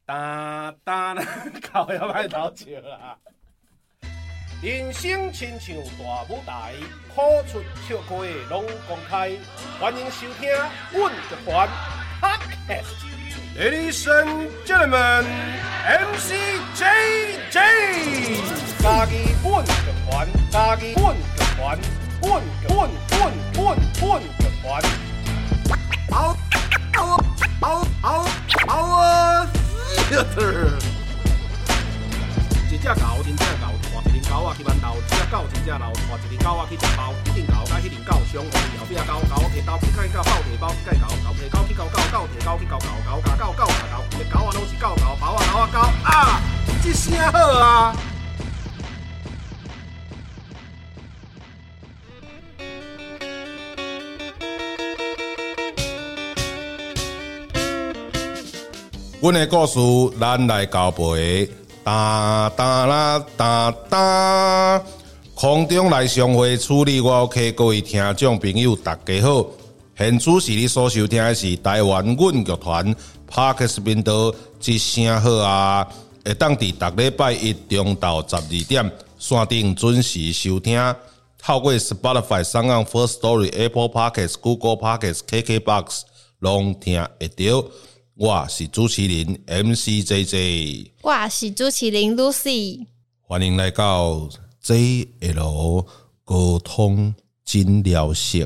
哒哒啦，靠要歹偷笑啦。人生亲像大舞台，苦出笑开拢公开。欢迎收听阮剧团 Podcast。Ladies and gentlemen, MC JJ， 家己阮剧团，家己阮剧团，阮剧团。Theater。一只狗真正狗，带一只狗仔去馒头；一只狗真正老，带一只狗仔去食包。一只狗甲迄只狗相互后壁狗，狗摕刀去甲狗，狗摕包去甲狗，狗摕狗去狗，狗摕狗去狗，狗甲狗，狗甲狗，一个狗仔拢是狗，包仔狗仔狗啊！这声好啊！ 阮的故事，咱来交陪。哒哒啦哒哒，空中来相会，处理我 OK， 各位听众朋友，大家好。现此时你所收听的是台湾阮剧团 Podcast 频道，一声好啊！会当伫逐礼拜一中昼12点，线顶准时收听。透过 Spotify、SoundOn、Firstory、Apple Podcasts、Google Podcasts、KKBox 拢听会到。我是主持人 MC JJ， 我是主持人 Lucy， 欢迎来到 JL 沟通诊疗室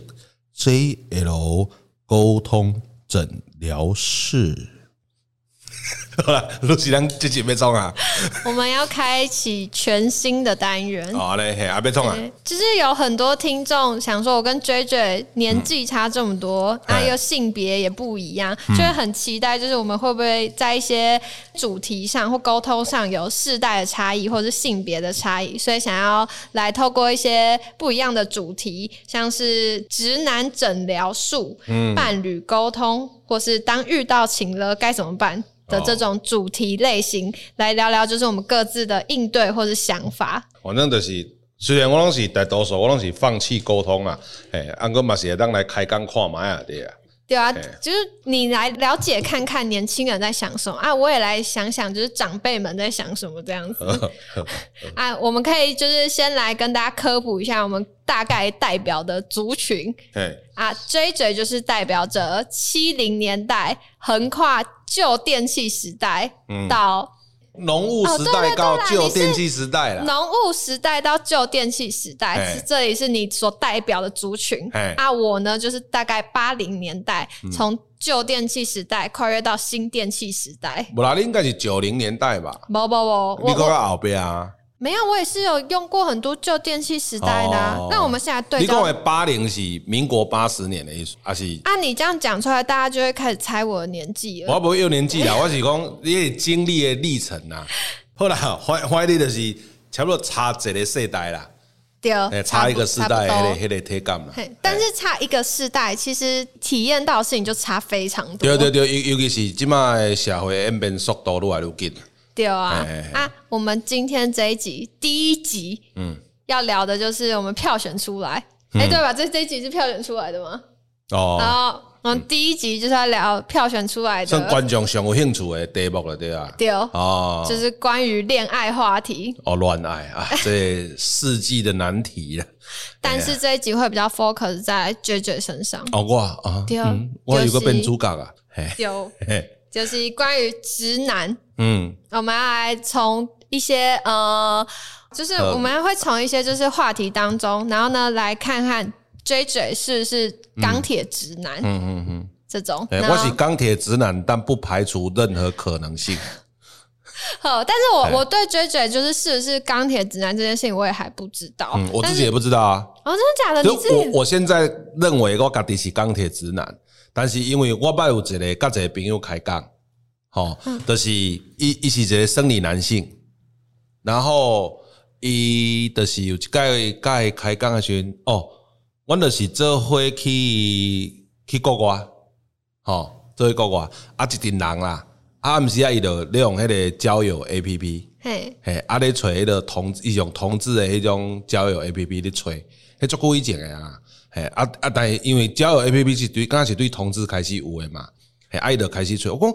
，JL 沟通诊疗室。好了，Lucy， 咱这集要创啊？ 我们要开启全新的单元。 好嘞，嘿，要创啊？ 就是有很多听众想说，我跟 JJ 年纪差这么多，又性别也不一样，就会很期待，就是我们会不会在一些主题上或沟通上有世代的差异，或是性别的差异，所以想要来透过一些不一样的主题，像是直男诊疗术、伴侣沟通，或是当遇到情了该怎么办的这种主题类型，来聊聊就是我们各自的应对或是想法。 反正就是虽然我拢是大多数我拢是放弃沟通啊，不过嘛是会当来开讲看卖啊，对啊。 对啊，就是你来了解看看年轻人在想什么啊，我也来想想就是长辈们在想什么这样子啊。我们可以就是先来跟大家科普一下我们大概代表的族群啊。JJ 就是代表着70年代横跨旧电器时代到农务时代到旧电器时代啦， 农务时代到旧电器时代，这里是你所代表的族群啊。我呢就是大概80年代，从旧电器时代跨越到新电器时代。 不啦，你应该是90年代吧？ 不， 你讲到后边啊？ 没有，我也是有用过很多旧电器时代的啊。那我们现在对照， 你讲的80是民国80年的意思，还是？ 啊，你这样讲出来，大家就会开始猜我的年纪了。 我不会有年纪啦，我是讲你经历的历程啦。好啦，怀你就是差不多差一个世代啦。 对， 差一个世代，那个体感啦。 但是差一个世代，其实体验到的事情就差非常多。 对，尤其是现在的社会演变速度越来越紧。 对啊，我们今天这一集第一集，要聊的就是我们票选出来，对吧？这一集是票选出来的吗？哦，然后我们第一集就是要聊票选出来的， 算观众上有兴趣的题目了，对啊？ 对哦，就是关于恋爱话题。 恋爱啊，这世纪的难题了。 但是这一集会比较 focus 在 JJ 身上。 我有个变主角啊， 就是关于直男，我们要来从一些就是我们会从一些就是话题当中，然后呢来看看 JJ 是不是钢铁直男，这种。 我是钢铁直男，但不排除任何可能性。 但是我对 JJ 就是是不是钢铁直男这件事情，我也还不知道。 我自己也不知道啊。 真的假的？你自己？ 我现在认为我自己是钢铁直男。但是因为我捌有一个甲一个朋友开讲，就是伊是一个生理男性，然后伊就是有一届甲伊开讲的时候，阮就是做伙去国外，做去国外，一群人啦，毋是伊就利用迄个交友 APP， 咧找迄个伊种同志的迄种交友 APP 咧找，迄足久以前的啊。但是因为交友 APP 是对刚开始对同志开始有的嘛，伊就开始找。我讲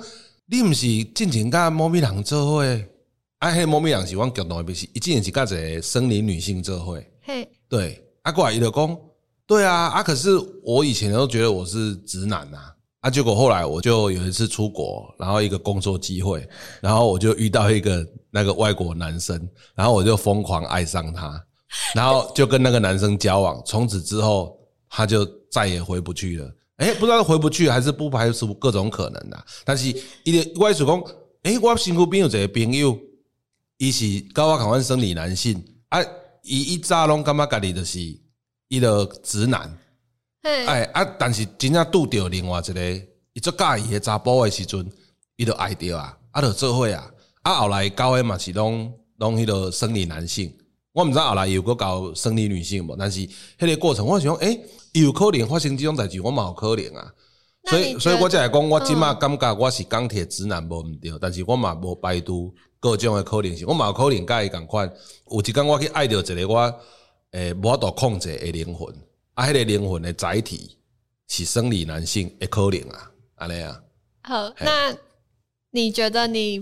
你毋是进前甲某咪人做伙？啊，迄某咪人是阮共同的，是伊之前是甲一个生理女性做伙。 嘿， 对，过来伊就讲，对啊，可是我以前都觉得我是直男啊，结果后来我就有一次出国，然后一个工作机会，然后我就遇到一个那个外国男生，然后我就疯狂爱上他，然后就跟那个男生交往，从此之后他就再也回不去了。不知道回不去还是不排除各种可能啦。但是我是讲，我身躯边有一个朋友，伊是跟我同款生理男性啊，伊早拢感觉家己就是伊个直男。但是真正拄到另外一个，伊足介意的查甫的时阵，伊就爱着就做伙后来交的嘛是拢迄个生理男性，我毋知后来有个交生理女性无，但是迄个过程我想有可能发生这种代志，我嘛有可能啊。所以我才会讲，我即马感觉我是钢铁直男无毋对，但是我嘛无排除各种的可能性，我嘛有可能甲伊共款，有一天我去爱着一个我无法度控制的灵魂。迄个灵魂的载体是生理男性的可能安尼啊。 好，那你觉得你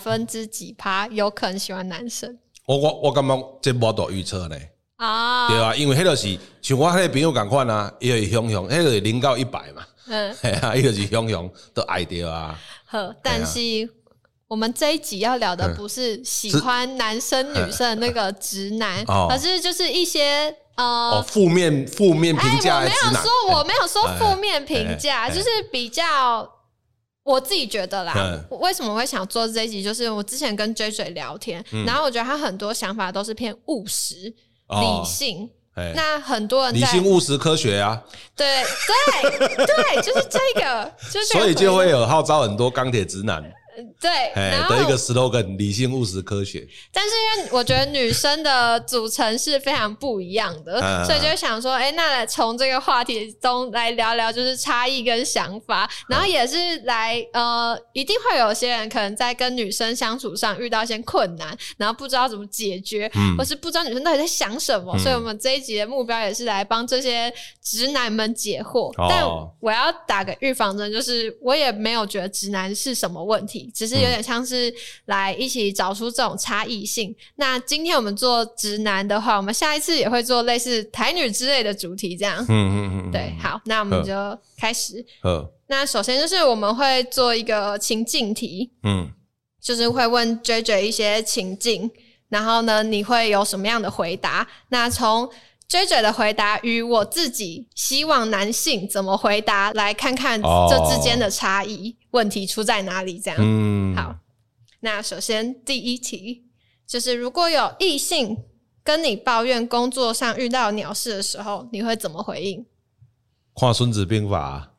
%几有可能喜欢男生？ 我感觉这无法度预测呢。对啊，因为迄个是像我迄个朋友共款伊就是雄，迄个是0到100嘛。伊就是雄都爱着啊。 好，但是我们这一集要聊的不是喜欢男生女生的那个直男，而是就是一些负面评价的直男。 我没有说负面评价，就是比较我自己觉得啦。为什么会想做这一集？就是我之前跟 JJ 聊天，然后我觉得他很多想法都是偏务实、理性。那很多人理性务实科学啊， 对，就是这个， 所以就会有号召很多钢铁直男。 对，然后的一个 slogan， 理性务实科学。 但是因为我觉得女生的组成是非常不一样的，所以就想说，那从这个话题中来聊聊，就是差异跟想法，然后也是来一定会有些人可能在跟女生相处上遇到一些困难，然后不知道怎么解决，或是不知道女生到底在想什么，所以我们这一集的目标也是来帮这些直男们解惑。但我要打个预防针，就是我也没有觉得直男是什么问题。只是有点像是来一起找出这种差异性。那今天我们做直男的话，我们下一次也会做类似台女之类的主题这样。对，好，那我们就开始。那首先就是我们会做一个情境题，就是会问 JJ 一些情境，然后呢你会有什么样的回答？那从JJ 的回答与我自己希望男性怎么回答，来看看这之间的差异，问题出在哪里这样。好，那首先第一题就是如果有异性跟你抱怨工作上遇到鸟事的时候，你会怎么回应？ 看孙子兵法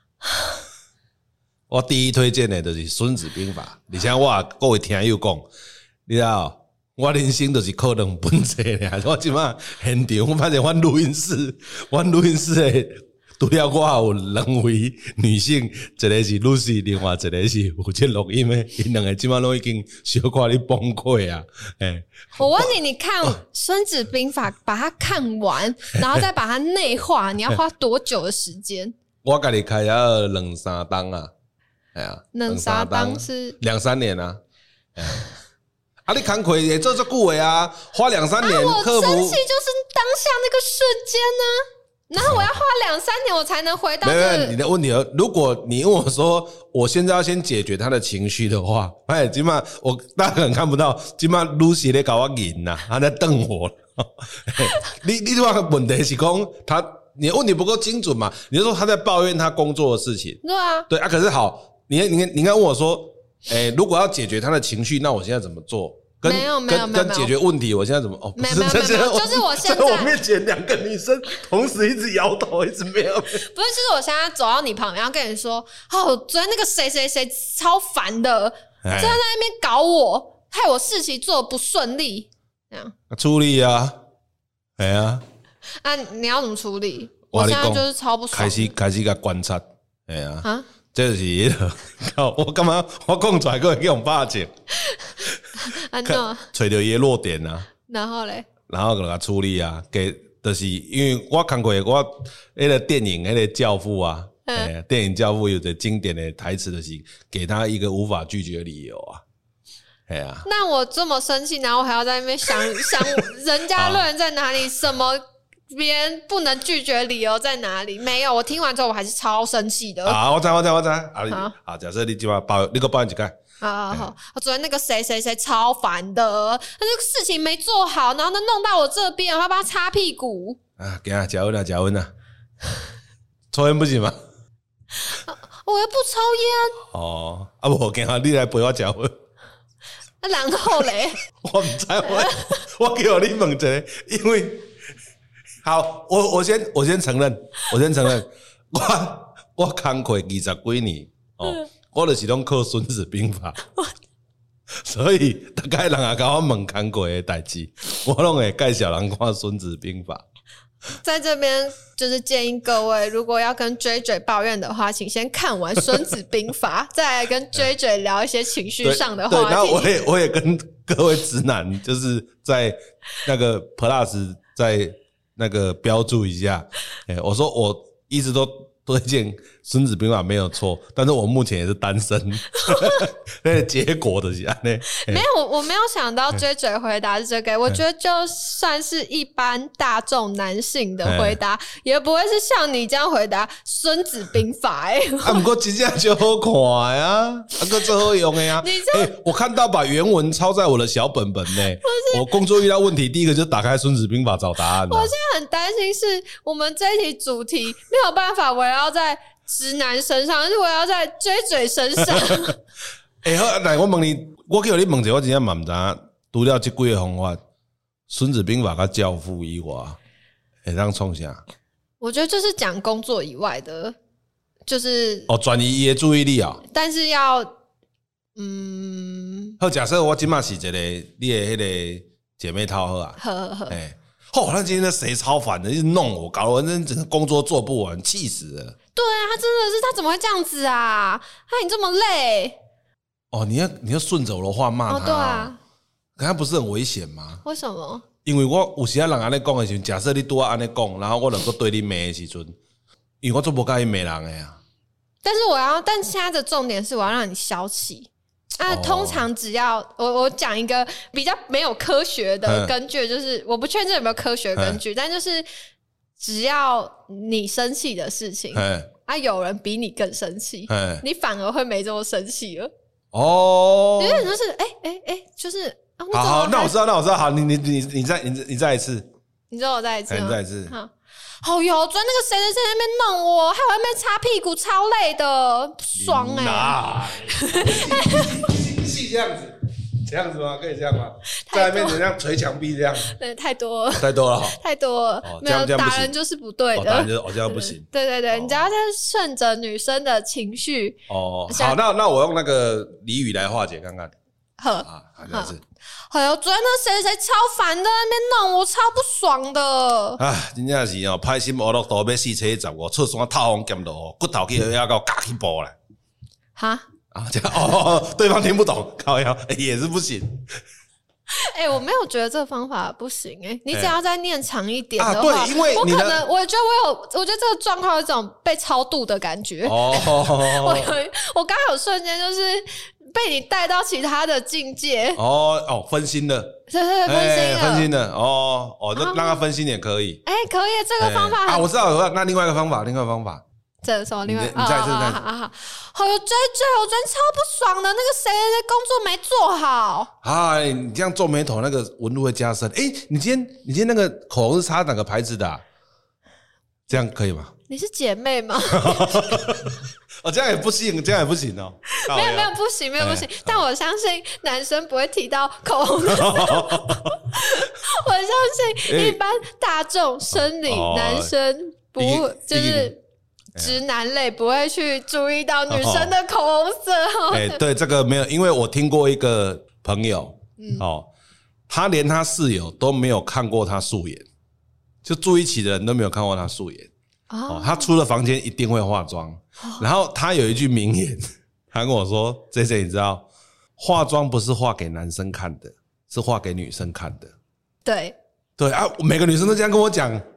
我第一推荐的就是孙子兵法，而且我各位听友讲，你知道我人生就是靠2本册尔，我即马现场，我发现阮录音室的除了我有2位女性，一个是 Lucy， 另外一个是有这录音的，因2个即马拢已经小可咧崩溃啊！ 我问你，你看《孙子兵法》把它看完，然后再把它内化，你要花多久的时间？ 我家己开了2-3档啊 ，2-3档是 2-3年啊。你工课也做这久的啊，花2-3年克服。 我生气就是当下那个瞬间呢。然后我要花2-3年我才能回到没你的问题。如果你问我说我现在要先解决他的情绪的话，今晚我大家可能看不到，今晚 Lucy 在搞我赢呐，他在瞪我。你这个问题是讲你的问题不够精准嘛？你就说他在抱怨他工作的事情。对啊，可是好，你应该问我说，如果要解决他的情绪，那我现在怎么做？跟解决问题，我现在怎么？ 没有，就是我现在在我面前2个女生同时一直摇头，一直没有。不是， 就是我现在走到你旁边，要跟你说，昨天那个谁超烦的，在那边搞我，害我事情做得不顺利，这样处理啊， 你要怎么处理？我现在就是超不爽， 开始甲观察，这就是迄个，我干嘛？我讲出来个会用霸气。找到伊的弱点啊，然后就给他处理啊，就是因为我看过我那个电影那个教父啊， 电影教父有的经典的台词就是给他一个无法拒绝的理由啊。哎呀， 那我这么生气，然后我还要在那边想人家论人在哪里，什么别人不能拒绝理由在哪里？没有，我听完之后我还是超生气的。 啊，我知啊，假设你今晚你给我抱怨一个。 好，我昨天那个谁超烦的，他这个事情没做好，然后他弄到我这边，我要帮他擦屁股。 啊，给他加温啊，抽烟不行吗？ 我又不抽烟。 哦，啊不，给他你来陪我加温。 然后嘞， 我不知我叫你问一下，因为好，我先承认，我工课20几年哦，我就是拢靠孙子兵法，所以大概人也甲我问工课的代志，我拢会介绍人看孙子兵法。 在这边就是建议各位，如果要跟追追抱怨的话，请先看完《孙子兵法》，再来跟追追聊一些情绪上的话题。 对，然后我也跟各位直男，就是在那个 Plus 在那个标注一下，我说我一直都推荐《孙子兵法》没有错，但是我目前也是单身，那个结果的是这样。 没有，我没有想到追追回答是这个，我觉得就算是一般大众男性的回答，也不会是像你这样回答《孙子兵法》 啊，不过真正就好看呀，啊，个最好用的呀。我看到把原文抄在我的小本本呢。我工作遇到问题，第一个就打开《孙子兵法》找答案。 我现在很担心是我们这一题主题没有办法围绕在直男身上，是围绕在追追身上。 好，来我问你，我叫你问一下，我真正嘛不知道，除了这几个方法，《孙子兵法》跟教父以外，会当创啥？ 我觉得就是讲工作以外的，就是转移伊的注意力啊。 但是要好，假设我今嘛是一个你的那个姐妹淘好啊，那今天谁超烦的，一直弄我，搞得我整个工作做不完，气死了。 对啊，他怎么会这样子啊？你这么累。 你要顺着我的话骂他。 对啊， 可他不是很危险吗？ 为什么？ 因为我有时人安尼讲的时候，假设你拄安尼讲，然后我能够对你骂的时阵，因为我做不介意骂人的呀。 但现在的重点是我要让你消气。通常只要我讲一个比较没有科学的根据，就是我不确定有没有科学根据，但就是只要你生气的事情，有人比你更生气，你反而会没这么生气了。有点就是就是好，那我知道，好，你再一次， 你知道我再一次吗？ 你再一次。 好哟，昨天那个谁在那边弄我，还有在那边擦屁股，超累的，不爽是这样子吗？可以这样吗？在那边这样捶墙壁这样？ 对，太多了， 太多了。 没有打人就是不对的， 打人就是这样不行。 对，你只要在顺着女生的情绪。 好，那我用那个俚语来化解看看。好，这样子。 哎呦，昨天那谁超烦的，那边弄我超不爽的。 真正是歹心乌落肚要四车15，出山透风剑落，骨头去要到夹起步来。这样对方听不懂，靠腰也是不行。 我没有觉得这个方法不行你只要再念长一点的话， 对，因为我觉得我觉得这个状况有一种被超度的感觉。我刚有瞬间就是被你带到其他的境界。 分心了， 分心了。 那让他分心也可以。 可以，这个方法我知道，那另外一个方法。 这是什么？另外你再次。 好有追，我昨天超不爽的，那个谁工作没做好。 你这样皱眉头，那个纹路会加深。你今天那个口红是擦哪个牌子的？这样可以吗？ 你是姐妹吗？ 这样也不行，哦。 没有不行。但我相信男生不会提到口红的。我相信一般大众生理男生不就是直男类不会去注意到女生的口红色。 对，这个没有，因为我听过一个朋友，他连他室友都没有看过他素颜，就住一起的人都没有看过他素颜。他出了房间一定会化妆。然后他有一句名言，他跟我说：“J， 你知道，化妆不是画给男生看的，是画给女生看的。”对，每个女生都这样跟我讲。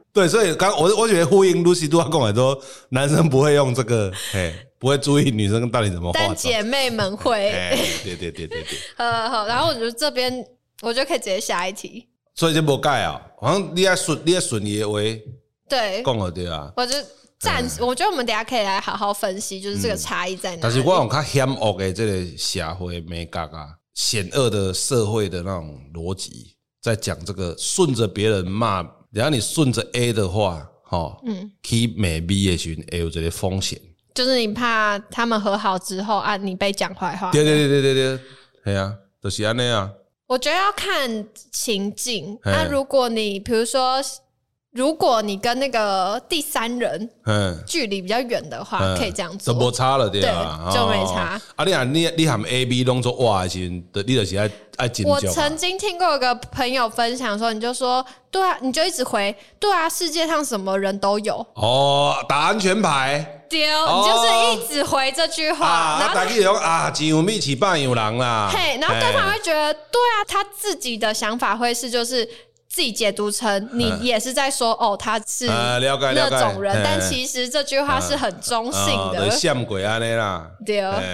对，所以我觉得呼应 Lucy 都要跟我说，男生不会用这个，不会注意女生到底怎么化妆， 但姐妹们会。 对。 好，然后我觉得这边我就可以直接下一题。 所以就无改啊，好像你要顺伊的话， 对， 讲了对啊。 我就我觉得我们等一下可以来好好分析，就是这个差异在哪里。 但是我有较险恶的这个社会美感啊，险恶的社会的那种逻辑，在讲这个顺着别人骂，然后你顺着 A 的话，去美 B 的时候会有这个风险， 就是你怕他们和好之后啊，你被讲坏话。 对，对啊，就是安尼啊。 我觉得要看情境。那如果你比如说，如果你跟那个第三人距离比较远的话，可以这样做， 就没差了，对啊， 就没差。 你喊 A B 弄做哇的时候，你就是爱紧张。 我曾经听过有个朋友分享说，你就说对啊，你就一直回对啊，世界上什么人都有打安全牌。 对，你就是一直回这句话，然后大家就说钱有米起半有人啦。 嘿，然后对方会觉得对啊，他自己的想法会是就是自己解读成你也是在说他是那种人，但其实这句话是很中性的。 像鬼安尼啦， 对， 一个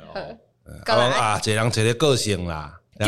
人一个个性啦， 对，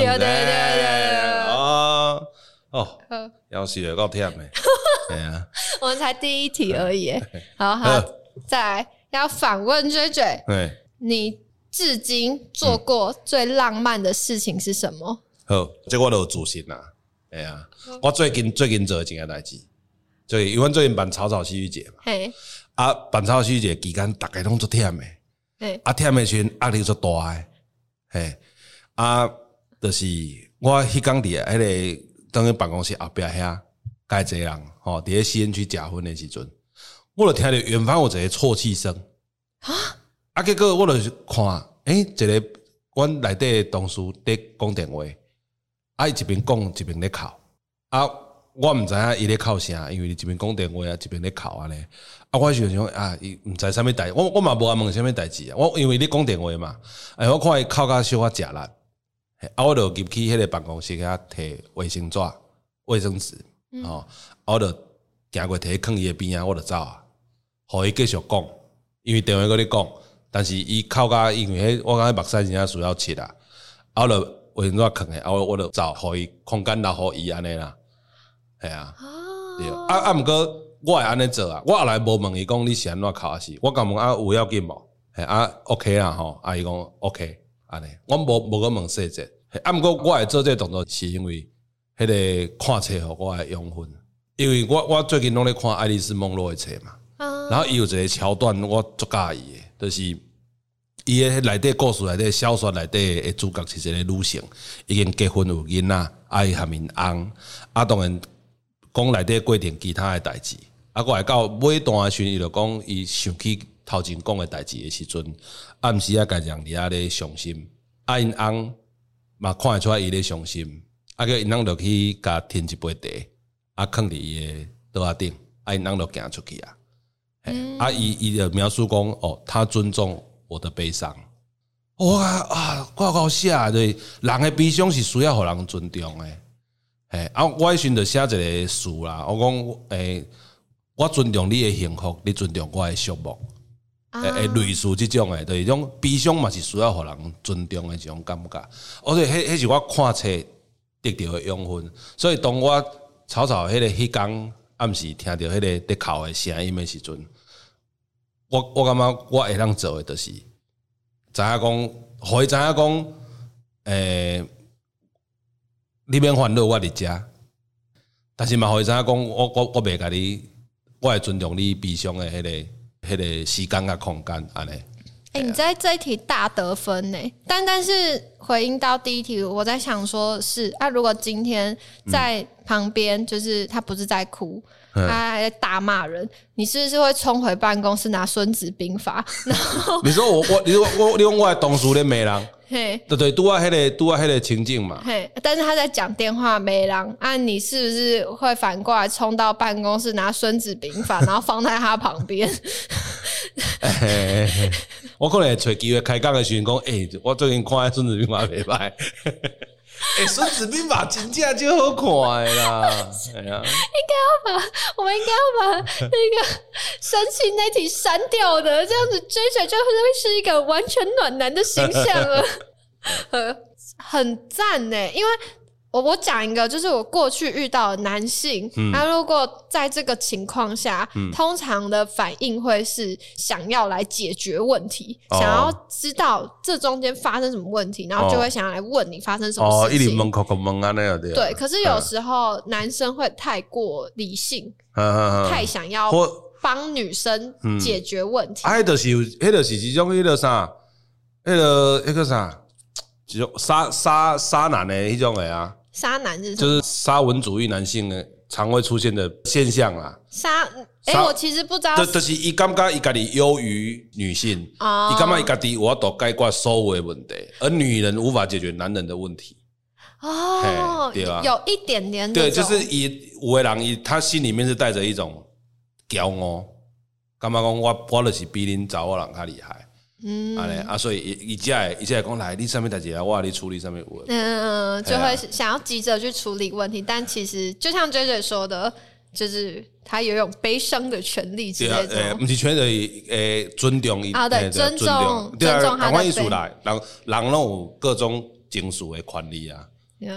要死了，够忝的。 我们才第一题而已。好，再来要反问追追，你至今做过最浪漫的事情是什么？ 好，这我都有自信啦。我最近做的一件代志，因为阮最近办草草戏剧节嘛，办草草戏剧节期间，大家拢做忝的，忝的时阵压力足大的，就是我迄天伫迄个等于办公室后壁遐，介济人伫咧西园区食薰的时阵，我就听到远方有一个啜泣声，结果我就看，一个阮内底的同事在讲电话。伊一边讲一边咧哭，我毋知影伊咧哭啥，因为伊一边讲电话一边咧哭安尼。我就想伊毋知啥物代志，我嘛无问啥物代志啊。我因为你讲电话嘛，我看伊哭甲小可食力，我就入去迄个办公室遐摕卫生纸、卫生纸，我就行过摕囥伊的边啊，我就走啊，互伊继续讲，因为电话搁咧讲，但是伊哭甲因为我感觉目屎真正需要切啊，我就。卫生纸囥诶，我就走，互伊空间留互伊安尼啦，系啊，对，毋过我会安尼做啊，我后来无问伊讲你是安怎哭是，我甲问有要紧无？OK 啦吼，伊讲 OK 安尼，我无个问细节，毋过我会做这个动作是因为迄个看册互我的养分，因为我最近拢咧看爱丽丝梦露的册嘛，然后伊有一个桥段我足喜欢的，就是。伊诶内底故事内底小说内底诶主角是一个女性，已经结婚有囡仔，伊含因翁，当然讲内底过程其他诶代志，过来到尾段诶时阵，伊就讲伊想起头前讲诶代志诶时阵，暗时家己人伫遐咧伤心，因翁嘛看会出来伊咧伤心，个因翁就去甲添一杯茶，囥伫伊诶桌仔顶，因翁就行出去啊，伊就描述讲他尊重。我的悲伤，我搞写对，人的悲伤是需要互人尊重的。我迄时就写一个词啦，我讲我尊重你的幸福，你尊重我的寂寞，类似这种的，就是种悲伤嘛是需要互人尊重的这种感觉。所以迄是我看册得到的养分。所以当我草迄天暗时听到迄个在哭的声音的时阵。我感觉我会当做的，就是知影讲，互伊知影讲，你免烦恼，我伫遮。但是嘛，互伊知影讲，我袂甲你，我会尊重你悲伤的迄个时间甲空间安尼。 你在这一题大得分呢，但是回应到第一题，我在想说是如果今天在旁边，就是他不是在哭。他还在大骂人，你是不是会冲回办公室拿《孙子兵法》？然后你说你讲我的同事咧骂人，对，拄啊迄个情境嘛。 但是他在讲电话骂人你是不是会反过来冲到办公室拿《孙子兵法》，然后放在他旁边？ 我可能会找机会开讲的时阵讲，我最近看《孙子兵法》袂歹。 孙子兵法真正就好看的啦，哎呀， 我们应该要把那个生气那题删掉的，这样子追追就会是一个完全暖男的形象了。很赞呢，因为我讲一个，就是我过去遇到的男性，他如果在这个情况下，通常的反应会是想要来解决问题，想要知道这中间发生什么问题，然后就会想要来问你发生什么事情。一直问口问啊那样的。对，可是有时候男生会太过理性，太想要帮女生解决问题。 迄就是这种迄个啥，迄个啥，这种沙男的迄种的啊。 沙男是什么？ 就是沙文主义男性的常会出现的现象啦。 我其实不知道。 就是伊感觉伊家己优于女性，伊感觉伊家己有法度解决所有的问题，而女人无法解决男人的问题。对吧？ 有一点点。 对，就是有的人他心里面是带着一种骄傲，感觉讲我就是比恁查某人较厉害。所以伊才会讲来，你什么代志啊？我你处理什么问题？ 就会想要急着去处理问题，但其实就像追追说的，就是他有一种悲伤的权利之类的。 不是权利，尊重伊。 对，尊重他的意思啦。人拢有各种情绪的权利啊。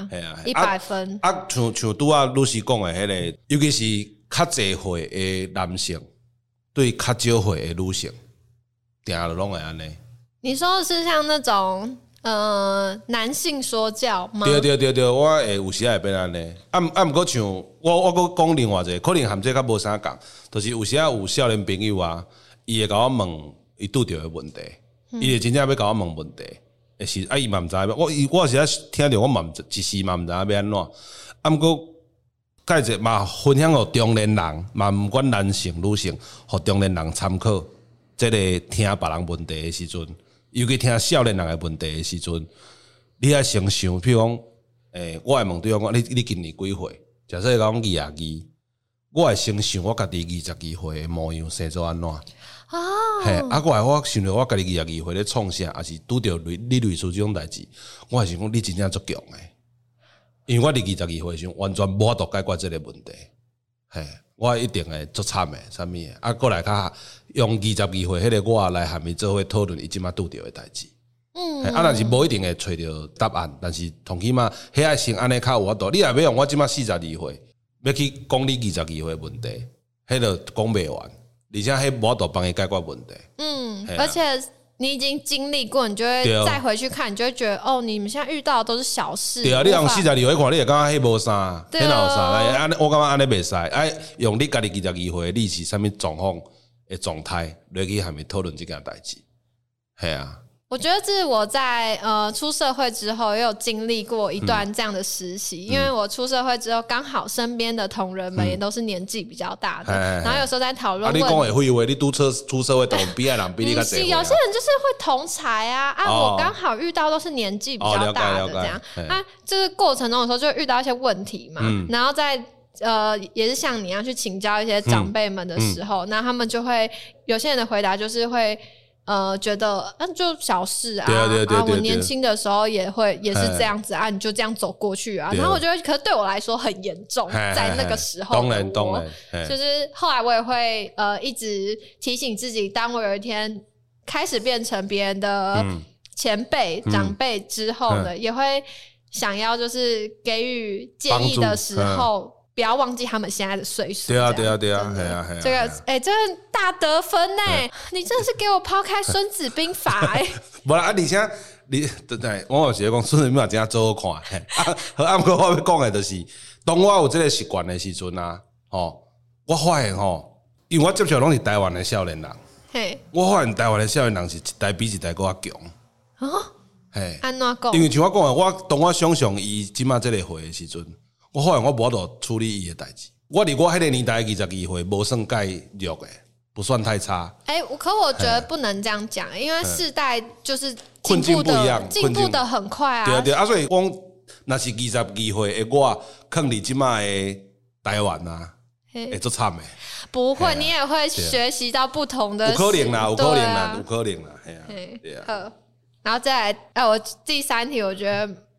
100分。 像拄啊露西讲的迄个，尤其是较济岁的男性对较少岁的女性。定就拢会安尼。 你说的是像那种男性说教吗？ 对，我会有时会变安尼。不过像我搁讲另外一个，可能含这较无啥共，就是有时有少年朋友啊，伊会甲我问伊拄着的问题，伊会真正要甲我问问题，是伊嘛毋知我有时听着我嘛一时嘛毋知要安怎。不过介者嘛分享互中年人，嘛毋管男性女性，互中年人参考。这个听别人问题的时阵，尤其听少年人的问题的时阵，你要先想，譬如讲，我会问对方讲，你今年几岁？假设讲22，我会先想我家己22岁的模样生做安怎？我想着我家己22岁咧创啥，还是拄着你类似这种代志，我会想讲你真正足强诶，因为我22岁时完全无法度解决这个问题，我一定会足惨诶，啥物诶？过来较用22岁迄个我来含伊做伙讨论伊即马拄着诶代志。但是无一定会找着答案，但是同起码迄个先安尼较有法度。你也要用我即马42岁，要去讲你22岁诶问题，迄个讲袂完，而且迄无法度帮伊解决问题。 而且你已经经历过，你就会再回去看，你就会觉得你们现在遇到的都是小事。对啊， 你用42岁看，你会感觉迄无啥，迄哪有啥？我感觉安尼袂使，用你家己22岁，你是啥物状况的状态，来去和伊讨论这件代志。系啊。 我觉得这是我在出社会之后也有经历过一段这样的实习，因为我出社会之后刚好身边的同仁们也都是年纪比较大的，然后有时候在讨论。你讲会以为你出社会同比的人比你较侪。 有些人就是会同才啊，我刚好遇到都是年纪比较大的这样，这个过程中有时候就会遇到一些问题嘛，然后在也是像你一样去请教一些长辈们的时候，那他们就会有些人的回答就是会。觉得就小事啊，我年轻的时候也是这样子啊，你就这样走过去啊。然后我觉得，可是对我来说很严重，在那个时候的我，就是后来我也会一直提醒自己，当我有一天开始变成别人的前辈、长辈之后呢，也会想要就是给予建议的时候。不要忘记他们现在的岁数。 对啊， 这个这个大得分呢，你真的是给我抛开《孙子兵法》 无啦，而且你对，我有时讲《孙子兵法》真正做好看。和过我要讲的就是，当我有这个习惯的时阵啊，我发现因为我接触拢是台湾的少年人，我发现台湾的少年人是一代比一代更加强。 安怎讲？ 因为像我讲的，当我想象伊即马这个岁的时阵。我发现我无法度处理伊的代志，我伫我迄个年代22岁，无算介弱诶，不算太差。 可我觉得不能这样讲，因为世代就是困境不一样， 进步的很快啊。 对，所以讲，若是22岁的我，放伫即马的台湾啊，会足惨诶。 不会，你也会学习到不同的。 有可能啦，有可能啦， 好，然后再来，我第3题，我觉得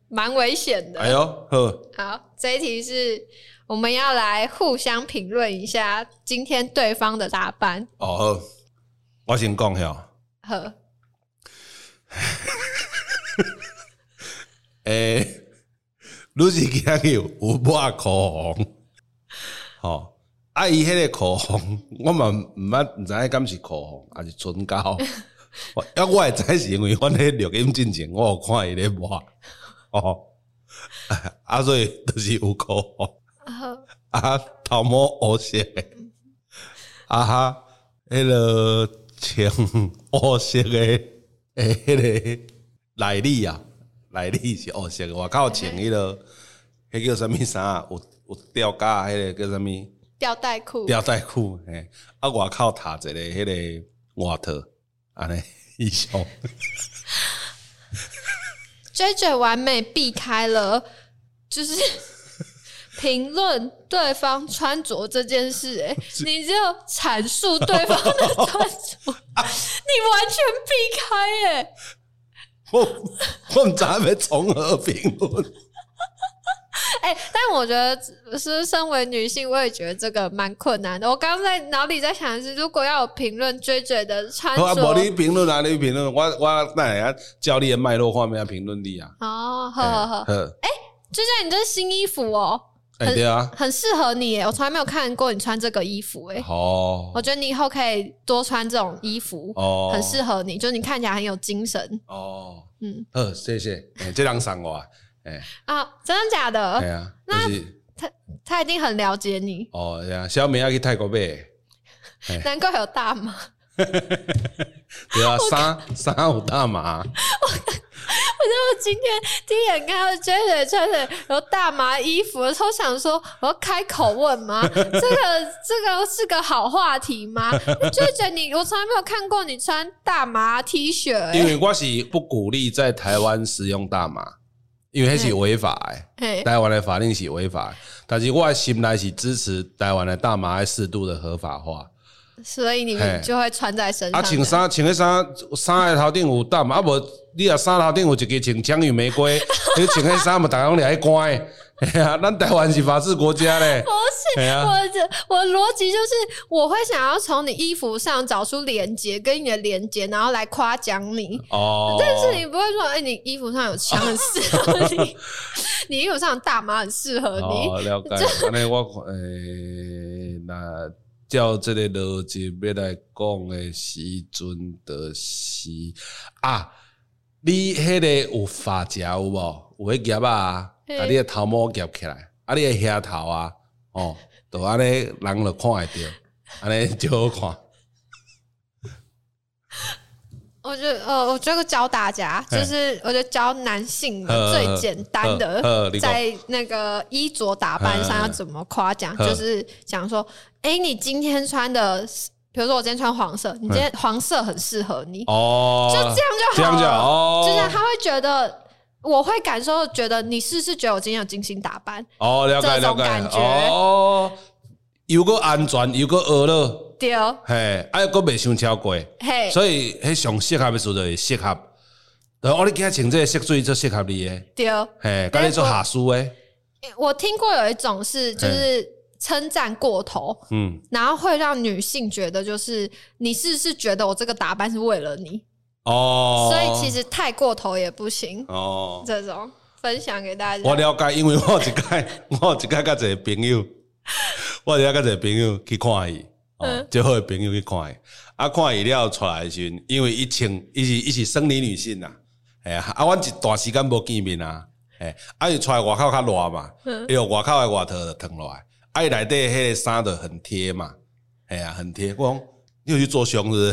蛮危险的。 哎呦， 好，这一题是我们要来互相评论一下今天对方的打扮。 哦，好，我先讲吓。 好， 你是今日有抹口红，吼，啊伊迄个口红，我嘛毋知影敢是口红还是唇膏，我会知是因为阮咧录音进前，我有看伊咧抹，哦，所以就是有口红，头毛黑色的，迄个穿黑色的，迄个内里啊。内里是黑色的，外口穿迄个，迄叫啥物衫啊？有吊架，迄个叫啥物？ 吊带裤。 吊带裤，嘿，外口套一个迄个外套，安尼衣裳。 JJ 完美避开了，就是评论对方穿着这件事，你只有阐述对方的穿着，你完全避开， 我不知道要从何评论。 但我觉得是身为女性，我也觉得这个蛮困难的。我刚刚在脑里在想的是，如果要有评论JJ的穿着， 无你评论啊，你评论，我那来教你的脉络画面评论你啊。 哦，好。JJ 你这是新衣服哦。 对啊， 很适合你耶！我从来没有看过你穿这个衣服耶。 哦， 我觉得你以后可以多穿这种衣服，很适合你，就是你看起来很有精神。 哦，谢谢，这人送我， 真的假的？ 对啊， 那就是他一定很了解你。 哦，对啊，小美要去泰国买， 难怪有大麻。 对啊，衫有大麻。 我今天第一眼看到 JJ 穿着有大麻衣服的时候，想说我要开口问吗？这个是个好话题吗？JJ 我从来没有看过你穿大麻 T 恤， 因为我是不鼓励在台湾使用大麻，因为那是违法的，台湾的法令是违法的，但是我的心内是支持台湾的大麻要适度的合法化。 所以你就会穿在身上。 穿迄衫的头顶有大麻，无你若衫头顶有一个穿枪与玫瑰，你穿迄衫嘛，大家拢掠去关的。咱台湾是法治国家嘞。 不是，我的逻辑就是，我会想要从你衣服上找出连结，跟你的连结，然后来夸奖你。哦。但是你不会说，你衣服上有枪很适合你，你衣服上有大麻很适合你。 哦，了解。安尼我那。照这个逻辑要来讲的时阵，就是你迄个有发夹有无？有迄夹啊，把你的头毛夹起来，你的额头啊，就安尼人就看会到，安尼就好看。 我觉得教大家，就是我觉得教男性们最简单的，在那个衣着打扮上要怎么夸奖，就是讲说，你今天穿的，比如说我今天穿黄色，你今天黄色很适合你，就这样就好了，就是他会觉得。我会感受觉得你是觉得我今天有精心打扮了解这种感觉又个安全又个娱乐对嘿又个袂伤超过嘿所以迄上适合的时候就是适合你今日穿这个色水就适合你的对嘿跟你做下输的我听过有一种是就是称赞过头然后会让女性觉得就是你是不是觉得我这个打扮是为了你所以其实太过头也不行这种分享给大家我了解因为我有一次跟一个朋友去看伊最好的朋友去看伊看伊了出来的时候因为伊是生理女性啦阮一段时间无见面伊出来外口较热嘛伊有外口的外套就脱落来伊内底迄个衫就很贴嘛很贴我讲你有去做胸是不是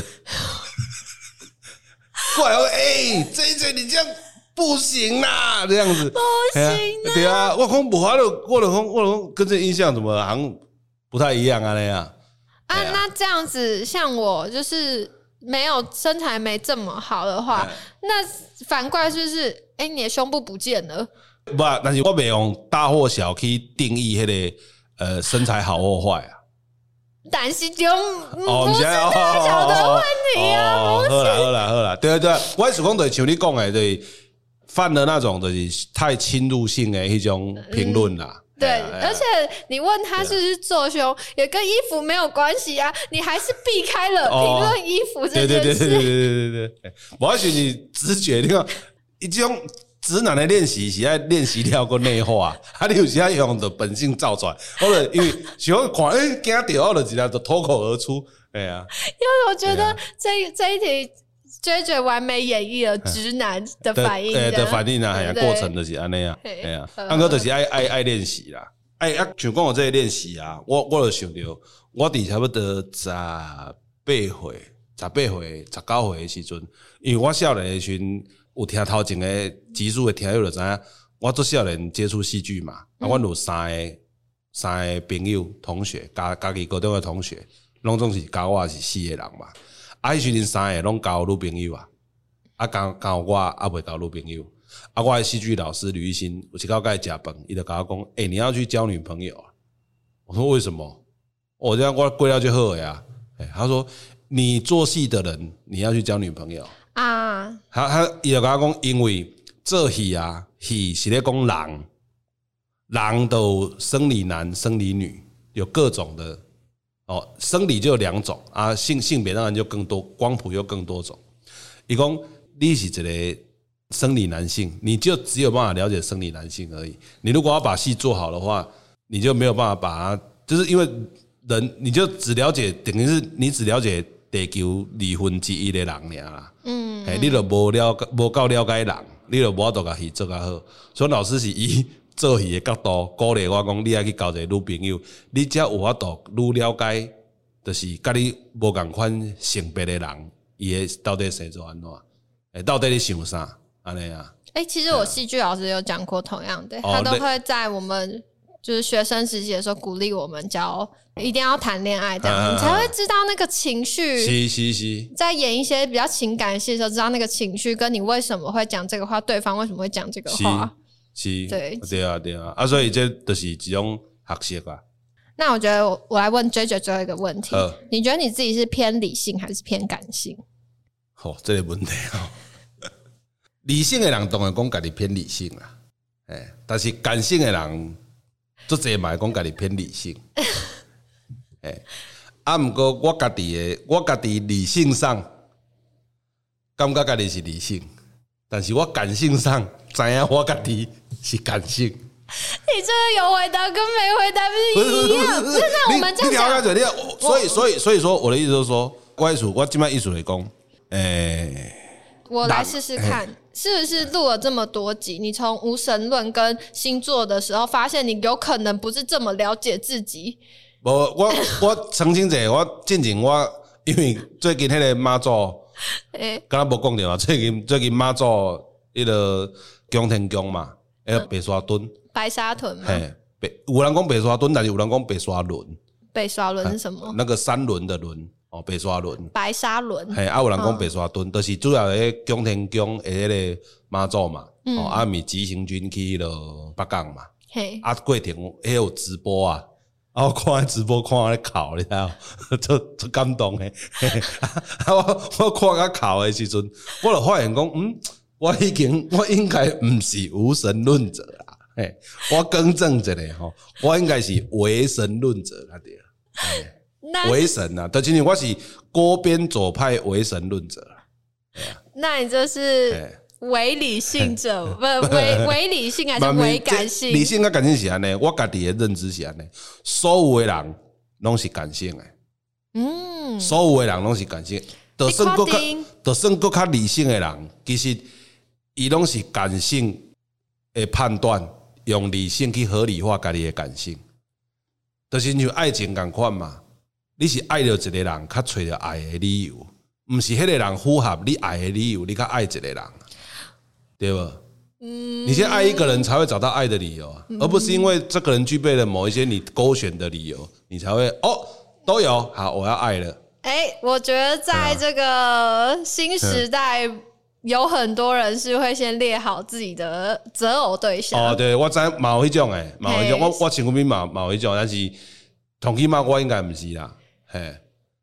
过来说JJ你这样不行啦这样子不行啊对啊我讲不我就讲跟这印象怎么好像不太一样啊那样那这样子像我就是没有身材没这么好的话那反过来是不是你的胸部不见了不但是我不用大或小去定义那个身材好或坏啊但是就不是大小的问题啊好啦对我是讲就是像你讲的就是犯了那种就是太侵入性的一种评论啦。 对，而且你问他是不是做凶，也跟衣服没有关系啊，你还是避开了评论衣服这件事。 对，我是你直觉，你看一种直男的练习是要练习了个内化，你有时要用的本性造出来，或者因为喜欢看惊到了，直接就脱口而出，哎呀， 因为我觉得这一题。JJ 完美演绎了直男的反应的反应啊，过程就是安尼啊，哎呀，安哥就是爱练习啦，像讲我这个练习啊，我就想到，我伫差不多18岁、19岁的时阵，因为我少年的时阵有听头前的集数的听友就知影，我做少年接触戏剧嘛，阮有三个朋友同学，家己高中的同学，拢总是教我是4个人嘛。迄时阵3个拢交女朋友交我未交女朋友。我的戏剧老师吕玉兴有一次甲伊食饭，伊就甲我讲：“你要去交女朋友啊？”我说：“为什么？”我这样我过了就好了呀。他说：“你做戏的人，你要去交女朋友啊？”伊就甲我讲：“因为做戏啊，戏是咧讲人都生理男、生理女，有各种的。”生理就有2种啊，性别当然就更多，光谱又更多种。伊讲你是一个生理男性，你就只有办法了解生理男性而已。你如果要把戏做好的话，你就没有办法把它，就是因为人你就只了解，等于是你只了解地球1/2的人尔啦。你就无够了解人，你就无法度把戏做较好。所以老师是以做戏的角度鼓励我讲，你要去交一个女朋友，你才有法度愈了解，就是甲你无同款性别的人，伊的到底生做安怎？到底你想啥？安尼啊？ 其实我戏剧老师有讲过同样的，他都会在我们就是学生时期的时候鼓励我们一定要谈恋爱，这样你才会知道那个情绪。是。在演一些比较情感戏的时候，知道那个情绪跟你为什么会讲这个话，对方为什么会讲这个话。 是，对啊，所以这就是一种学习啊。 那我觉得我来问 JJ 最后一个问题，你觉得你自己是偏理性还是偏感性？ 这个问题理性的人当然讲家己偏理性啦，但是感性的人足侪嘛会讲家己偏理性，不过我家己理性上感觉家己是理性，但是我感性上知影我家己是感性。 你这个有回答跟没回答不是一样？那我们这样讲，所以说我的意思就是说，我今摆意思来讲， 我来试试看，是不是录了这么多集，你从无神论跟星座的时候，发现你有可能不是这么了解自己。我澄清一下， 我进前因为最近那个妈祖，刚刚无讲到啊，最近妈祖那个宫天宫嘛，那个白沙屯。 白沙屯嘛， 有人讲白沙屯，但是有人讲白沙轮。 白沙轮是什么？ 那个3轮的轮白沙轮。白沙轮。 有人讲白沙屯，就是主要在宫天宫的那个妈祖嘛，咪急行军去了北港嘛，过程还有直播啊。我看直播看咧哭，你知道，足感动诶。我看甲哭的时阵，我就发现讲，我应该不是无神论者啦。我更正一下吼，我应该是唯神论者啦对啦。唯神啊，就是我是锅边左派唯神论者啦。 那你就是伪理性者，不伪理性还是伪感性？ 理性跟感性是安尼，我家己的认知是安尼，所有的人拢是感性的。所有的人拢是感性，就算更较理性的人，其实伊拢是感性的判断。用理性去合理化家己的感性，就是像爱情同款嘛。你是爱着一个人，较找着爱的理由，不是迄个人符合你爱的理由，你较爱一个人，对吧？你先爱一个人才会找到爱的理由，而不是因为这个人具备了某一些你勾选的理由，你才会都有好，我要爱了。 我觉得在这个新时代。有很多人是会先列好自己的择偶对象。 对，我知嘛有迄种诶，嘛有迄种，我身躯边嘛有迄种，但是同起码我应该不是啦。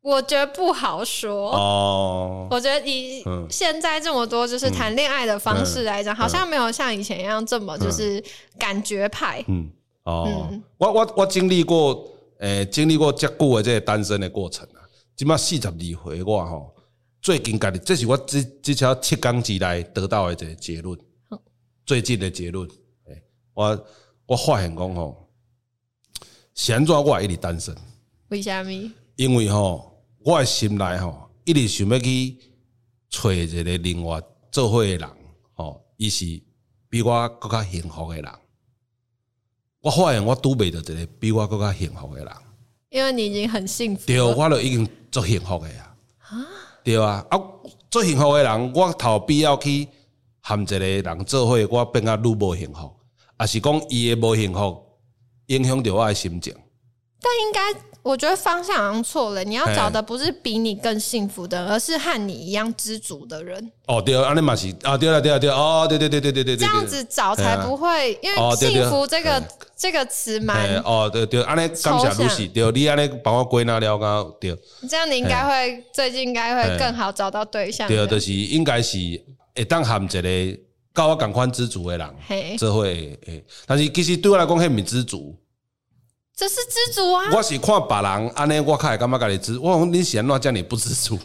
我觉得不好说哦。我觉得以现在这么多就是谈恋爱的方式来讲，好像没有像以前一样这么就是感觉派。 我经历过遮久的这个单身的过程啊，即马42岁我吼，最近家己这是我至少7天之内得到的一个结论，最近的结论。我发现讲吼，是安怎我会一直单身？ 为什么？ 因为吼，我的心内吼一直想要去找一个另外做伙的人，吼，伊是比我更加幸福的人。我发现我拄袂到一个比我更加幸福的人， 因为你已经很幸福了。 对，我就已经足幸福的啊。对啊，足幸福的人，我头必要去和一个人做伙，我变甲愈无幸福，还是讲伊的无幸福影响到我的心情？ 但应该，我觉得方向好像错了。你要找的不是比你更幸福的，而是和你一样知足的人。 哦，对，安尼嘛是啊，对了，哦，对， 这样子找才不会，因为幸福这个词蛮对，安尼感谢露西，对，你安尼帮我归纳了解，对， 这样你应该会最近应该会更好找到对象。 对，就是应该是会当和一个跟我同款知足的人做伙，但是其实对我来讲，迄毋是知足。 这是知足啊！ 我是看别人安尼，我较会感觉家己知。我讲你是安怎这样不知足？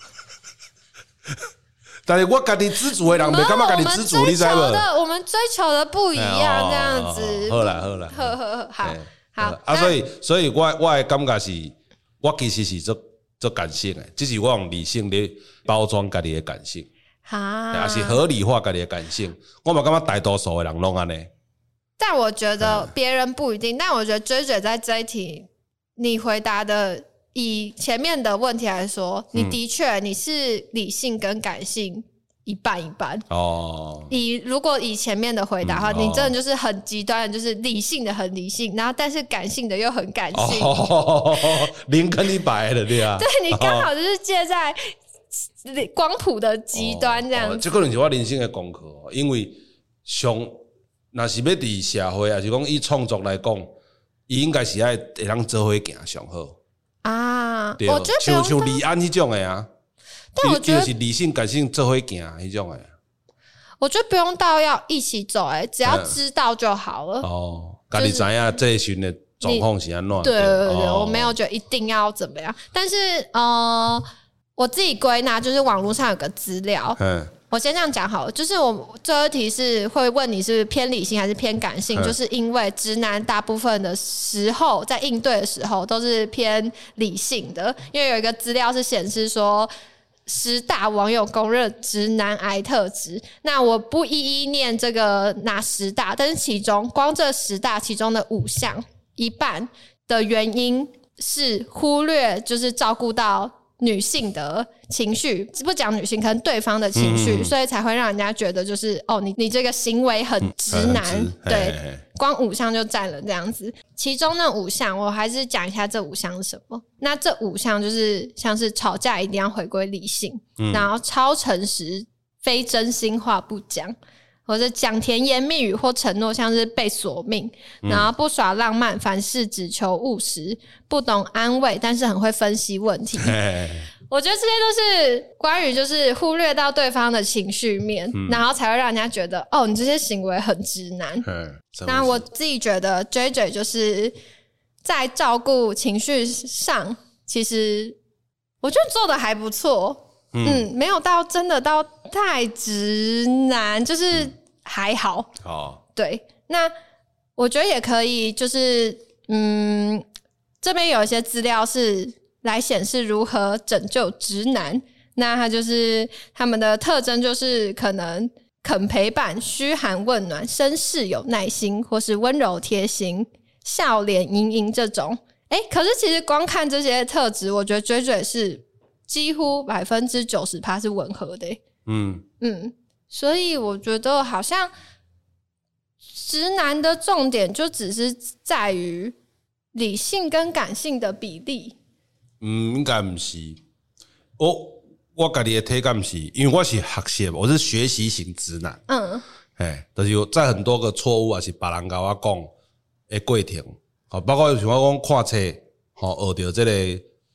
但是我家己知足的人，袂感觉家己知足，你知无？ 我们追求的不一样，这样子。 好啦，好。所以我的感觉是，我其实是做感性的，只是我用理性咧包装家己的感性，也是合理化家己的感性。我嘛感觉大多数的人拢安尼。 但我觉得别人不一定，但我觉得追追在这一题你回答的，以前面的问题来说，你的确你是理性跟感性一半一半哦。如果以前面的回答的话，你真的就是很极端的，就是理性的很理性，然后但是感性的又很感性， 零跟100的对啊。 对，你刚好就是介在光谱的极端这样子。 这可能是我人生的功课，因为若是要伫社会，还是讲以创作来讲，伊应该是爱会当做伙行上好啊。对， 我觉得像李安迄种的啊， 但我觉得就是理性感性做伙行迄种的。 我觉得不用到要一起走，只要知道就好了。 哦，家己知影这一群的状况是安怎？ 对，我没有觉得一定要怎么样，但是我自己归纳就是网络上有个资料。我先这样讲好了，就是我最后一题是会问你是偏理性还是偏感性，就是因为直男大部分的时候在应对的时候都是偏理性的，因为有一个资料是显示说10大网友公认直男癌特质。那我不一一念这个哪10大，但是其中光这10大其中的5项，一半的原因是忽略就是照顾到女性的情绪，不讲女性可能对方的情绪，所以才会让人家觉得就是你这个行为很直男。对，光5项就占了这样子。其中那5项我还是讲一下这5项是什么。那这5项就是像是吵架一定要回归理性，然后超诚实，非真心话不讲，或者讲甜言蜜语或承诺像是被索命，然后不耍浪漫，凡事只求务实，不懂安慰但是很会分析问题。我觉得这些都是关于就是忽略到对方的情绪面，然后才会让人家觉得你这些行为很直男。那我自己觉得 JJ 就是在照顾情绪上其实我觉得做的还不错，没有到真的到太直男，就是还好。对，那我觉得也可以就是这边有一些资料是来显示如何拯救直男。那他就是他们的特征就是可能肯陪伴、嘘寒问暖、绅士有耐心，或是温柔贴心、笑脸盈盈这种。可是其实光看这些特质，我觉得追追是几乎90%是吻合的。所以我觉得好像直男的重点就只是在于理性跟感性的比例。 应该不是。我自己的体感是，因为我是我是学习型直男。就是在很多个错误，还是别人跟我讲的过程，包括像我讲看册，学到这个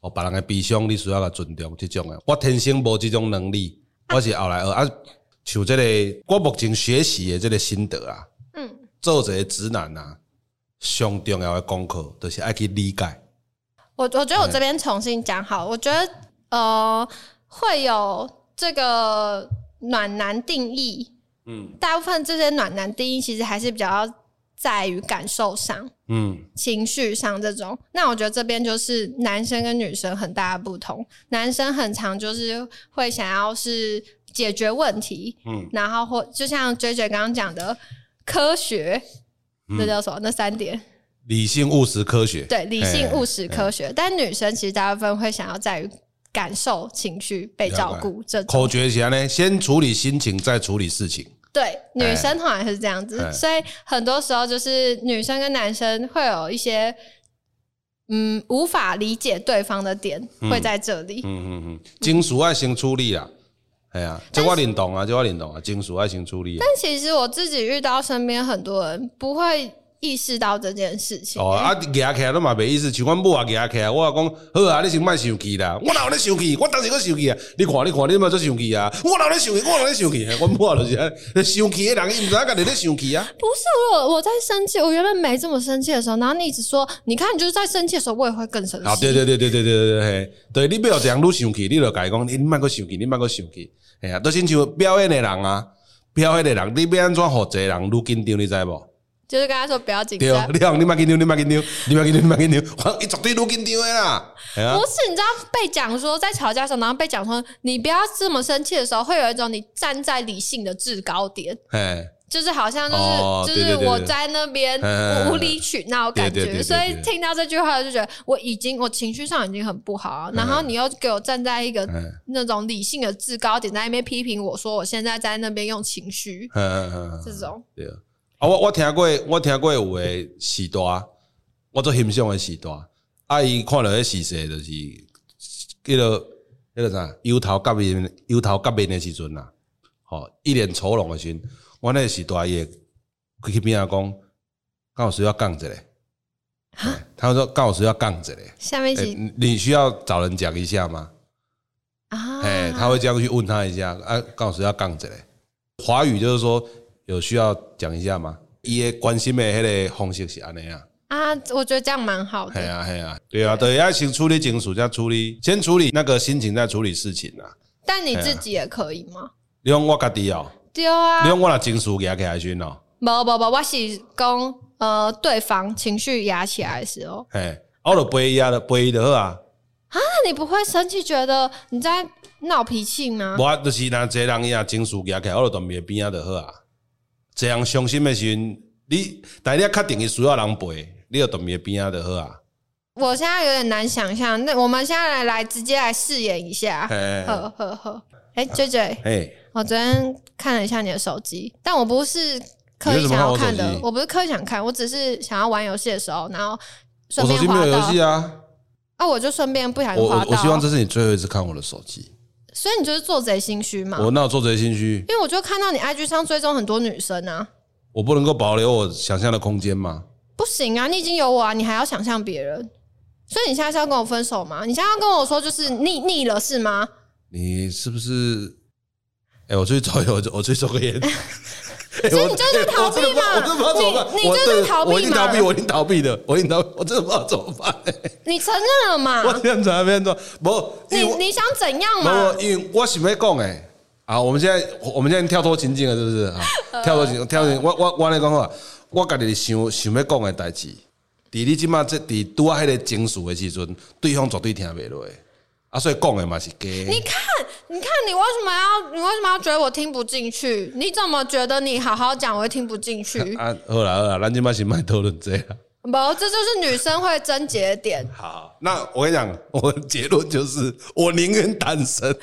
别人的悲伤你需要甲尊重这种的。我天生无这种能力，我是后来学啊。像这个我目前学习的这个心得啊，做一个直男啊，上重要的功课就是要去理解。 我觉得我这边重新讲好，我觉得会有这个暖男定义，大部分这些暖男定义其实还是比较在于感受上，情绪上这种。那我觉得这边就是男生跟女生很大的不同，男生很常就是会想要是解决问题，然后或就像 JJ 刚刚讲的科学，这叫什么？那3点。 理性、务实、科学。 对，理性、务实、科学。但女生其实大部分会想要在于感受、情绪、被照顾这种。 口诀是呢，先处理心情，再处理事情。 对，女生通常是这样子，所以很多时候就是女生跟男生会有一些无法理解对方的点会在这里。 情绪要先处理啦。这我认同啊，情绪要先处理。 但其实我自己遇到身边很多人不会意识到这件事情。 夹起来都嘛没意思，像阮母也夹起来，我讲好啊，你先莫生气啦，我哪有咧生气，我当时搁生气啊，你看，你嘛做生气啊，我哪有咧生气，阮母就是生气的人，伊毋知影家己咧生气啊。 不是我在生气，我原本没这么生气的时候，然后你一直说，你看，你就是在生气的时候，我也会更生气。 对，你不要这样愈生气，你就甲伊讲，你莫搁生气，都亲像表演的人啊，你要安怎互一个人愈紧张，你知无？ 就是跟他说不要紧张， 对，你莫紧张，伊绝对愈紧张的啦。 不是，你知道被讲说在吵架的时候，然后被讲说你不要这么生气的时候，会有一种你站在理性的制高点，就是好像就是我在那边无理取闹感觉，所以听到这句话就觉得我情绪上已经很不好，然后你又给我站在一个那种理性的制高点，在那边批评我说我现在在那边用情绪，这种对。我听过有的时代，我做欣赏的时代，伊看到迄时势就是迄个啥油头革面的时阵啦，一脸愁容的时阵，我那个时代伊会去边仔讲，刚好需要讲一下，他说刚好需要讲一下， 下面你需要找人讲一下吗？他会这样去问他一下，刚好需要讲一下。华语就是说。有需要讲一下吗？伊的关心的迄个方式是安尼啊。 我觉得这样蛮好的。 对啊，对，要先处理情绪，先处理那个心情，再处理事情啊。 但你自己也可以吗？ 你讲我家己哦。 对啊。 你讲我若情绪压起来时哦。 不，我是讲对方情绪压起来的时候。 我就陪伊就好啊。 你不会生气，觉得你在闹脾气吗？ 我就是若一个人伊若情绪压起来，我就踮伊边仔就好啊。这样伤心的时阵，但你确定伊需要人陪，你就踮伊边仔就好啊。 我现在有点难想象，那我们现在直接来试演一下。呵。JJ，我昨天看了一下你的手机，但我不是刻意想要看的，我不是刻意想看，我只是想要玩游戏的时候，然后顺便滑到。我手机没有游戏啊。我就顺便不小心滑到。我希望这是你最后一次看我的手机。 所以你就是做贼心虚嘛？ 我哪有做贼心虚？ 因为我就看到你 IG 上追踪很多女生啊。 我不能够保留我想象的空间吗？ 不行啊，你已经有我啊，你还要想象别人。所以你现在是要跟我分手吗？你现在要跟我说就是腻了是吗？ 你是不是？我出去抽烟，我出去抽个烟。 所以你就是逃避嘛？ 我真的不知道怎么办。 你就是逃避嘛？ 我已经逃避，我已经逃避了，我真的不知道怎么办。 你承认了嘛？ 我这样子，不， 你想怎样嘛？ 因为我想要讲我们现在跳脱情境了，是不是？跳脱情境，我来讲话，我家己想要讲的代志，伫你即马伫拄啊迄个情绪的时阵，对方绝对听袂落。所以讲的嘛是假的。 你看，你为什么要觉得我听不进去？你怎么觉得你好好讲我会听不进去？ 好啦，咱今麦是卖讨论这啦。 不，这就是女生会症结的点。 好，那我跟你讲，我的结论就是，我宁愿单身。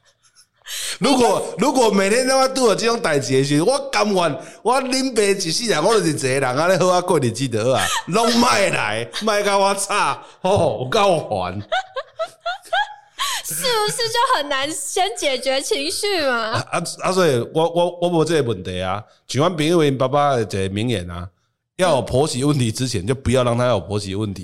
如果每天我拄有这种代志的时候，我甘愿我啉白一世人，我就是一个人安尼好啊过日子就好啊，拢莫来，莫甲我吵，有够烦。 是不是就很难先解决情绪嘛？ 所以我无这个问题啊。像阮朋友因爸爸的一个名言啊，要有婆媳问题之前，就不要让他有婆媳问题啊。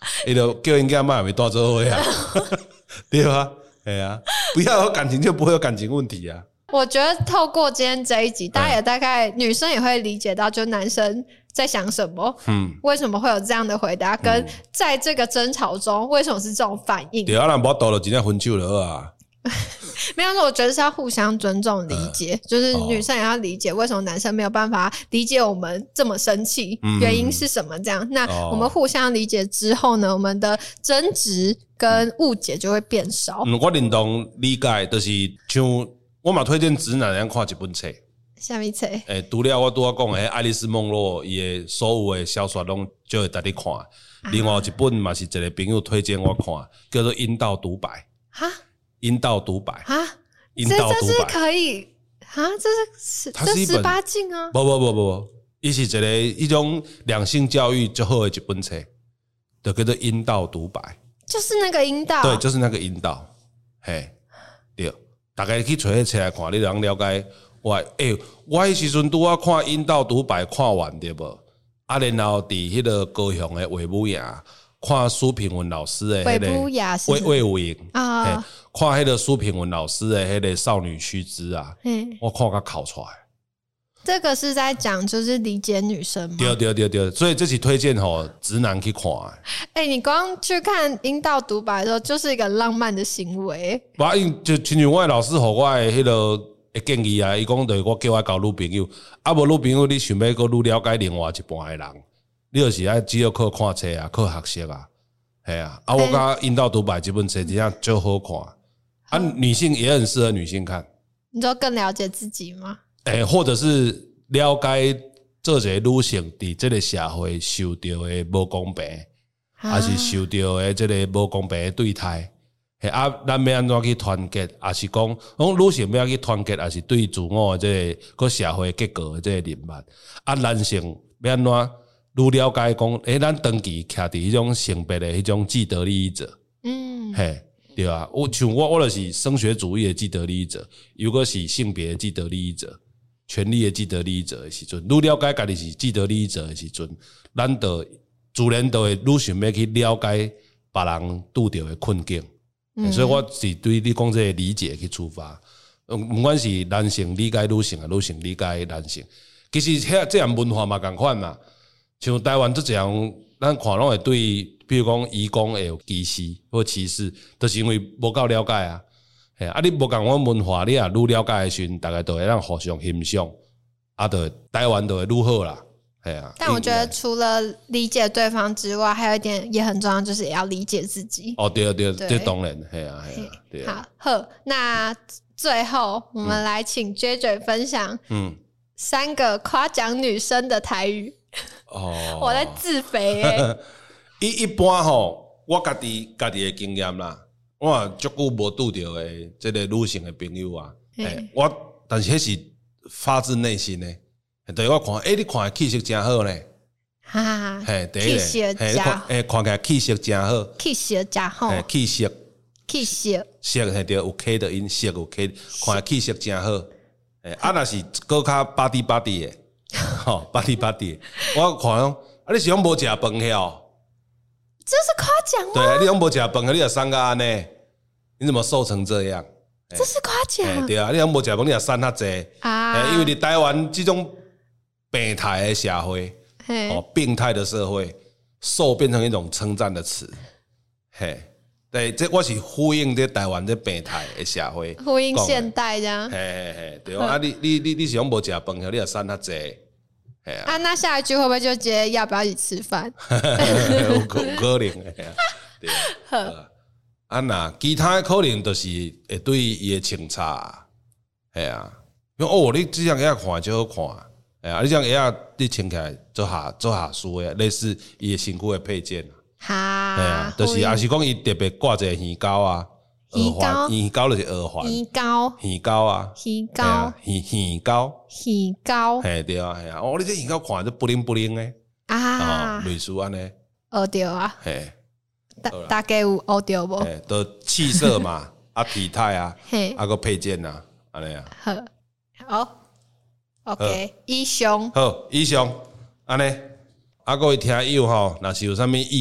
伊就叫因囝妈也没带做伙啊，对吧？哎呀，不要有感情就不会有感情问题啊。 我觉得透过今天这一集，大家也大概女生也会理解到，就男生在想什么，为什么会有这样的回答，跟在这个争吵中为什么是这种反应。 对啊，咱无斗就真正分手了啊。 没有说，我觉得是要互相尊重理解，就是女生也要理解为什么男生没有办法理解我们这么生气，原因是什么这样。那我们互相理解之后呢，我们的争执跟误解就会变少。 我认同理解，就是像我嘛推荐直男人看一本册。 什么册？ 除了我拄仔讲的爱丽丝梦洛伊的所有的小说拢就会带你看。另外一本嘛是一个朋友推荐我看，叫做《阴道独白》。哈？阴道独白啊，阴道独白，这是可以啊，这是18禁啊！ 不，伊是一种两性教育最好的一本册，就叫做阴道独白， 就是那个阴道， 对，就是那个阴道，嘿，对，大家去找迄册来看，你就能了解。我迄时阵拄仔看阴道独白看完对无？啊，然后伫迄个高雄的卫武营看苏平文老师的卫武营啊。看迄个苏平文老师的迄个少女须知啊，我看甲考出来。 这个是在讲就是理解女生吗？ 对，所以这是推荐直男去看的。 你光去看阴道独白的时候，就是一个浪漫的行为。 就亲像我的老师互我的迄个建议啊，伊讲就是我叫我交女朋友，啊无女朋友你想要搁愈了解另外一半的人，你就是爱只要靠看册啊，靠学习啊，系啊。我甲阴道独白这本册真正就好看。女性也很适合女性看。 你说更了解自己吗？ 或者是了解做一个女性伫这个社会受到的无公平，还是受到的这个无公平的对待。咱要安怎去团结，还是讲女性要去团结，还是对自我的这个社会结构的这个认识。男性要安怎愈了解讲，咱长期徛伫迄种性别的迄种既得利益者。对啊，我就是升学主义的既得利益者，如果是性别的既得利益者，权力的既得利益者的时阵，愈了解家己是既得利益者的时阵，咱就自然就会愈想要去了解别人拄到的困境。所以我是对你讲这个理解去出发，不管是男性理解女性啊，女性理解男性，其实这样文化嘛同款嘛，像台湾这样，咱看拢会对。比如讲，移工会有歧视或歧视，就是因为无够了解啊。你无共款文化，你也愈了解的时阵，大家都会让互相欣赏，就台湾就会愈好啦。 但我觉得除了理解对方之外，还有一点也很重要，就是也要理解自己。 对，这当然，对。 好，那最后我们来请 JJ 分享3个夸奖女生的台语。我在自肥一般我家己的经验啦，我足久无拄到的这个女性的朋友啊，但是迄是发自内心的，对我看，你看气色真好呢， 气色真好， 看起来气色真好， 气色真好， 气色色对有 K 的音，色有 K， 看起来气色真好，若是搁较body 的，body， 我看你是讲无食饭晓。 这是夸奖吗？ 对啊，你拢无食饭，你也瘦到安尼，你怎么瘦成这样？ 这是夸奖。 对啊，你拢无食饭，你也瘦那济啊！因为你台湾这种病态的社会，病态的社会，瘦变成一种称赞的词。对，这我是呼应这台湾这病态的社会， 呼应现代这样。 对啊，你是拢无食饭，你也瘦那济。 那下一句会不会就接要不要一起吃饭？ 有可能对那其他的可能就是会对伊的清查，你这样也看就好看，你这样也你穿起来做下输的，类似伊的身躯的配件就是也是讲伊特别挂一个耳钩啊。耳钩就是耳环，耳钩啊，耳钩，对啊，你这耳钩看就不灵不灵的类似安尼， 对啊，大家有学到无？ 都气色嘛，体态啊，个配件啊，安尼啊， 好 ，OK， 以上， 好，以上安尼，各位听友若是有啥物意见，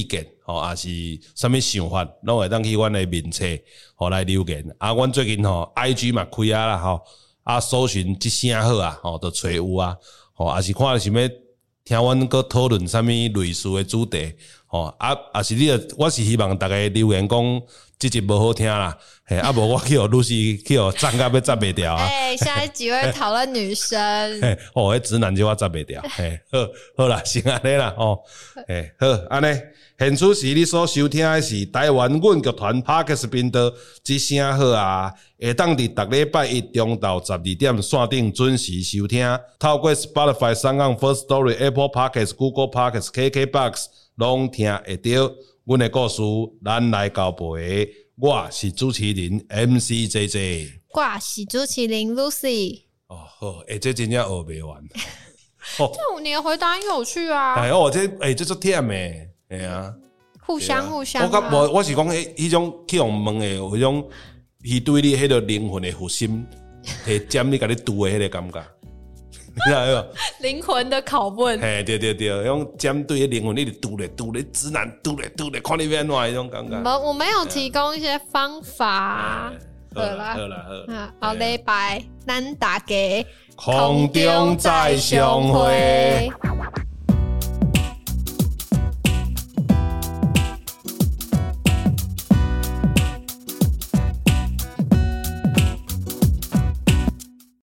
吼，也是啥物想法，拢会当去阮的面册，吼来留言。啊，阮最近吼 IG 嘛开啊啦，吼啊搜寻一声好啊，吼就找有啊，吼也是看想要听阮搁讨论啥物类似的主题，吼啊也是我是希望大家留言讲这集无好听啦，嘿啊无我去互露西去互赞甲要赞袂掉啊。 下一集会讨论女生。 嘿，迄直男就我赞袂掉。嘿，好啦，先安尼啦，嘿，好安尼。现此时你所收听的是台湾阮剧团 Podcast 频道，一声好啊，会当伫逐礼拜一中昼12点线顶准时收听。透过 Spotify、SoundOn、Firstory、Apple Podcasts、Google Podcasts、KKBox 拢听会到。阮的故事，咱来交陪。我是主持人 MC JJ， 我是主持人 Lucy。 好，这真正学袂完。 这你的回答很有趣啊！ 这足忝诶，哎呀， 互相。 我是讲，迄种去用问诶，迄种，伊对你迄个灵魂诶核心，会尖你甲你拄诶迄个感觉。你知道灵魂的拷问， 嘿，对，用针对灵魂，你就拄咧，直男拄咧，看你变怎迄种感觉。 我没有提供一些方法。 好啦， 好礼拜，咱大家空中再相会。